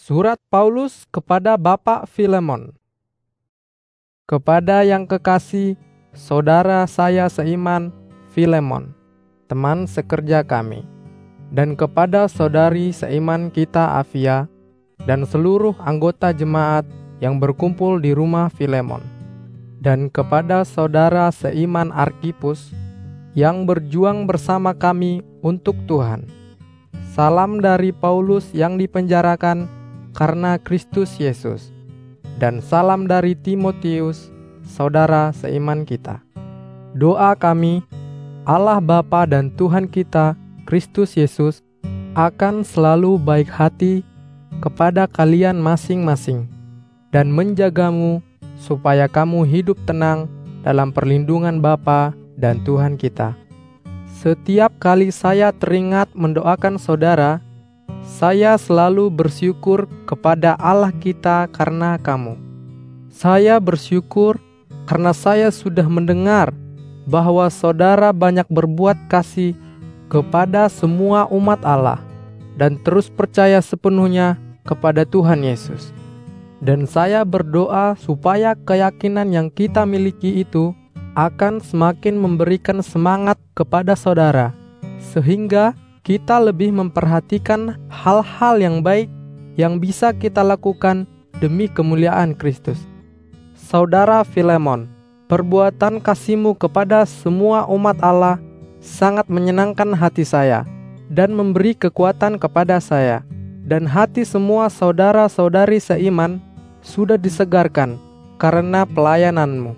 Surat Paulus kepada Bapak Filemon. Kepada yang kekasih, saudara saya seiman, Filemon, teman sekerja kami, dan kepada saudari seiman kita Afia, dan seluruh anggota jemaat yang berkumpul di rumah Filemon, dan kepada saudara seiman Arkipus, yang berjuang bersama kami untuk Tuhan. Salam dari Paulus yang dipenjarakan karena Kristus Yesus, dan salam dari Timotius, saudara seiman kita. Doa kami, Allah Bapa dan Tuhan kita, Kristus Yesus, akan selalu baik hati kepada kalian masing-masing, dan menjagamu supaya kamu hidup tenang dalam perlindungan Bapa dan Tuhan kita. Setiap kali saya teringat mendoakan saudara, saya selalu bersyukur kepada Allah kita karena kamu. Saya bersyukur karena saya sudah mendengar bahwa saudara banyak berbuat kasih kepada semua umat Allah dan terus percaya sepenuhnya kepada Tuhan Yesus. Dan saya berdoa supaya keyakinan yang kita miliki itu akan semakin memberikan semangat kepada saudara, sehingga kita lebih memperhatikan hal-hal yang baik yang bisa kita lakukan demi kemuliaan Kristus. Saudara Filemon, perbuatan kasihmu kepada semua umat Allah sangat menyenangkan hati saya dan memberi kekuatan kepada saya, dan hati semua saudara-saudari seiman sudah disegarkan karena pelayananmu.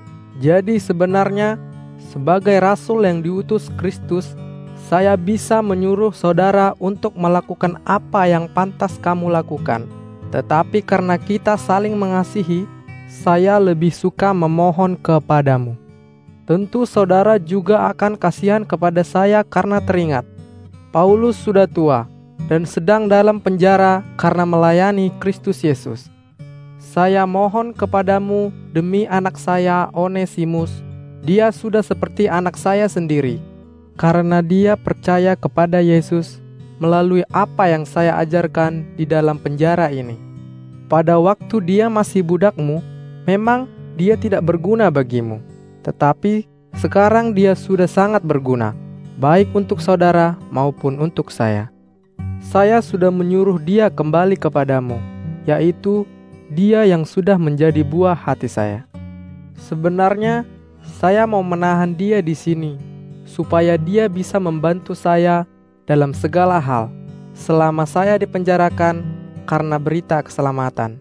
Jadi sebenarnya sebagai rasul yang diutus Kristus, saya bisa menyuruh saudara untuk melakukan apa yang pantas kamu lakukan. Tetapi karena kita saling mengasihi, saya lebih suka memohon kepadamu. Tentu saudara juga akan kasihan kepada saya karena teringat Paulus sudah tua dan sedang dalam penjara karena melayani Kristus Yesus. Saya mohon kepadamu demi anak saya Onesimus. Dia sudah seperti anak saya sendiri, karena dia percaya kepada Yesus melalui apa yang saya ajarkan di dalam penjara ini. Pada waktu dia masih budakmu, memang dia tidak berguna bagimu, tetapi sekarang dia sudah sangat berguna, baik untuk saudara maupun untuk saya. Saya sudah menyuruh dia kembali kepadamu, yaitu dia yang sudah menjadi buah hati saya. Sebenarnya saya mau menahan dia di sini, supaya dia bisa membantu saya dalam segala hal selama saya dipenjarakan karena berita keselamatan,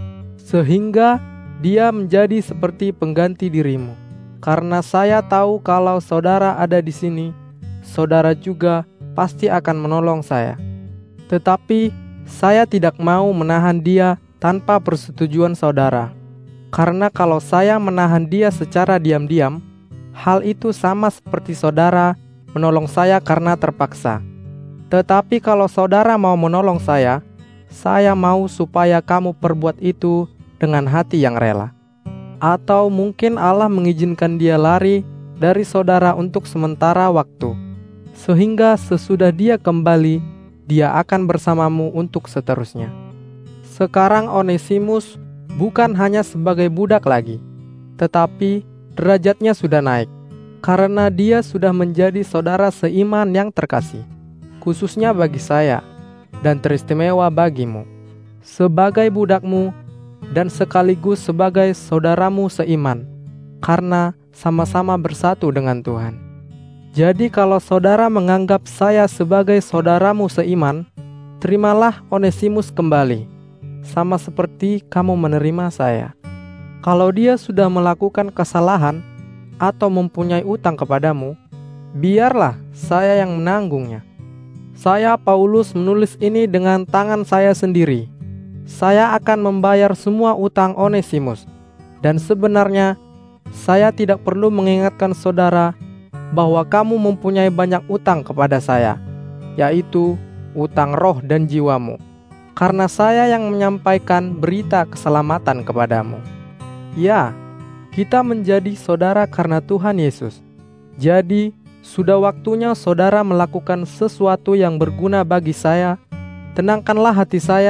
sehingga dia menjadi seperti pengganti dirimu. Karena saya tahu kalau saudara ada di sini, saudara juga pasti akan menolong saya. Tetapi saya tidak mau menahan dia tanpa persetujuan saudara, karena kalau saya menahan dia secara diam-diam, hal itu sama seperti saudara menolong saya karena terpaksa. Tetapi kalau saudara mau menolong saya mau supaya kamu perbuat itu dengan hati yang rela. Atau mungkin Allah mengizinkan dia lari dari saudara untuk sementara waktu, sehingga sesudah dia kembali, dia akan bersamamu untuk seterusnya. Sekarang Onesimus bukan hanya sebagai budak lagi, tetapi derajatnya sudah naik, karena dia sudah menjadi saudara seiman yang terkasih, khususnya bagi saya, dan teristimewa bagimu, sebagai budakmu dan sekaligus sebagai saudaramu seiman, karena sama-sama bersatu dengan Tuhan. Jadi kalau saudara menganggap saya sebagai saudaramu seiman, terimalah Onesimus kembali, sama seperti kamu menerima saya. Kalau dia sudah melakukan kesalahan atau mempunyai utang kepadamu, biarlah saya yang menanggungnya. Saya Paulus menulis ini dengan tangan saya sendiri. Saya akan membayar semua utang Onesimus, dan sebenarnya saya tidak perlu mengingatkan saudara bahwa kamu mempunyai banyak utang kepada saya, yaitu utang roh dan jiwamu, karena saya yang menyampaikan berita keselamatan kepadamu. Ya, kita menjadi saudara karena Tuhan Yesus. Jadi, sudah waktunya saudara melakukan sesuatu yang berguna bagi saya. Tenangkanlah hati saya,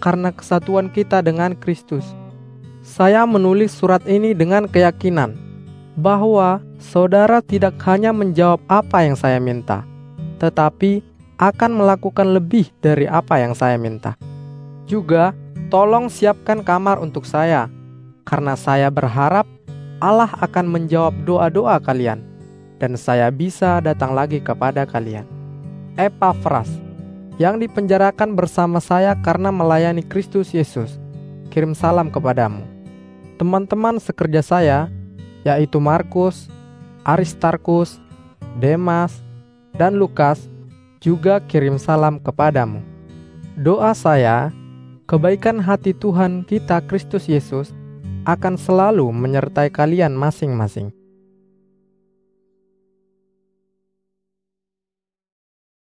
karena kesatuan kita dengan Kristus. Saya menulis surat ini dengan keyakinan bahwa saudara tidak hanya menjawab apa yang saya minta, tetapi akan melakukan lebih dari apa yang saya minta. Juga, tolong siapkan kamar untuk saya, karena saya berharap Allah akan menjawab doa-doa kalian, dan saya bisa datang lagi kepada kalian. Epafras, yang dipenjarakan bersama saya karena melayani Kristus Yesus, kirim salam kepadamu. Teman-teman sekerja saya, yaitu Markus, Aristarkus, Demas, dan Lukas, juga kirim salam kepadamu. Doa saya, kebaikan hati Tuhan kita Kristus Yesus akan selalu menyertai kalian masing-masing.